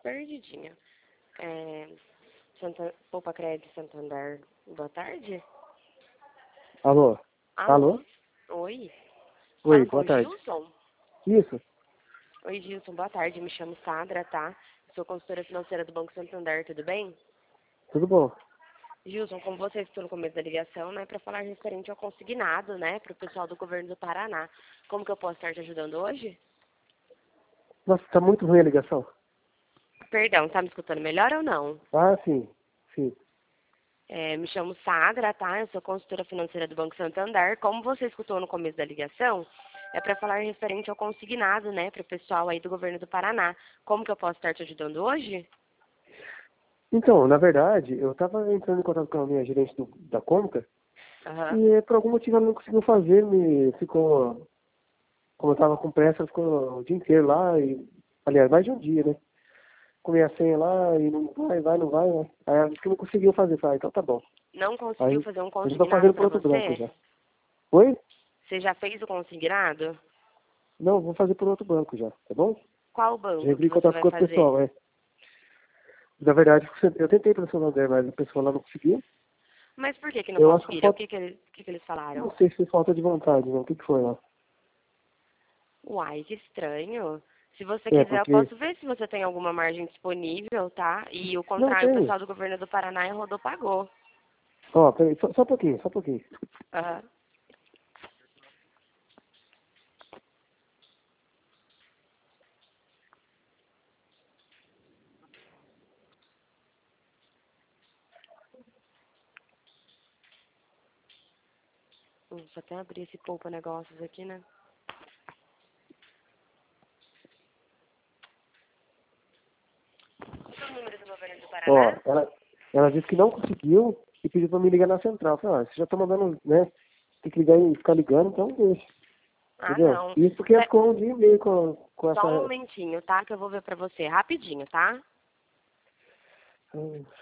perdidinha. Poupa Crédito Santander, boa tarde. Alô? Alô? Oi. Oi, Fala com boa o tarde. Gilson? Isso, Oi, Gilson, boa tarde. Me chamo Sandra, tá? Sou consultora financeira do Banco Santander, tudo bem? tudo bom? Gilson, como você citou no começo da ligação, né, para falar referente ao consignado, né, para o pessoal do governo do Paraná. Como que eu posso estar te ajudando hoje? Nossa, tá muito ruim a ligação. Perdão, tá me escutando melhor ou não? Ah, sim, sim. Me chamo Sandra, tá? Eu sou consultora financeira do Banco Santander. Como você escutou no começo da ligação, é para falar referente ao consignado, né, para o pessoal aí do governo do Paraná. Como que eu posso estar te ajudando hoje? Então, na verdade, eu tava entrando em contato com a minha gerente da Cômica Aham. e por algum motivo ela não conseguiu fazer, como eu tava com pressa, ficou o dia inteiro lá e, aliás, mais de um dia, né? Com minha senha lá e não vai, né? Aí ela disse que não conseguiu fazer, falei, então tá bom. Não conseguiu Aí fazer um eu já tô consignado fazendo por para outro banco você? já. Oi? Você já fez o consignado? Não, vou fazer por outro banco já, tá bom? Qual Já banco entrei que em você contato vai com outro fazer? pessoal, Na verdade, eu tentei para o Santander, mas a pessoa lá não conseguiu. Mas por que que não Eu acho que conseguiram? O falta, que que eles falaram? não sei se foi falta de vontade, não. O que foi lá? Uai, que estranho. Se você É, quiser, eu porque... posso ver se você tem alguma margem disponível, tá? E o Não, contrário, o tem. pessoal do governo do Paraná rodou pagou. Ó, peraí, só um pouquinho, só um pouquinho. Aham. Deixa eu até abrir esse poupa negócios aqui, né? Qual é o número do governo do Ó, Paraná? ela disse que não conseguiu e pediu pra me ligar na central. Eu falei, você já tá mandando, né? Tem que ligar e ficar ligando, então deixa. Ah, Entendeu? não. Isso porque ficou um dia e meio com Só um essa... momentinho, tá? Que eu vou ver pra você rapidinho, tá? Hum,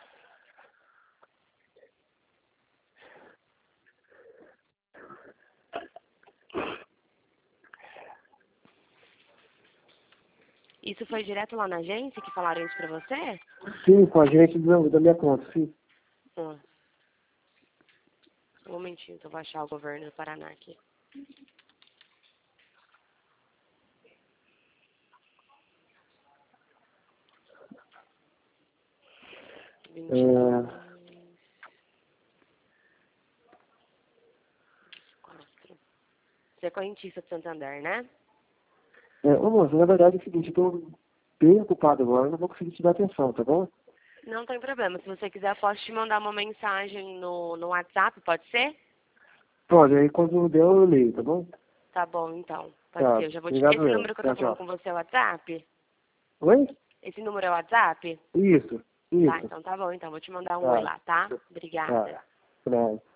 Isso foi direto lá na agência que falaram isso pra você? Sim, com a gerente da minha conta, sim. Ah, um momentinho, que eu vou achar o governo do Paraná aqui. Vinte e É, dois 4. Você é correntista do Santander, né? ô, moça, na verdade é o seguinte, eu tô bem ocupado agora, eu não vou conseguir te dar atenção, tá bom? Não tem problema. Se você quiser, eu posso te mandar uma mensagem no WhatsApp, pode ser? Pode, aí quando der eu leio, tá bom? Tá bom, então. Pode Tá, ser. Eu já vou te... obrigado Esse eu. número que eu tô Tchau, falando com tchau. você é o WhatsApp? Oi? Esse número é o WhatsApp? Isso, Tá, isso. então tá bom. Então vou te mandar um oi Tá, lá, tá? tá. Obrigada. Tá.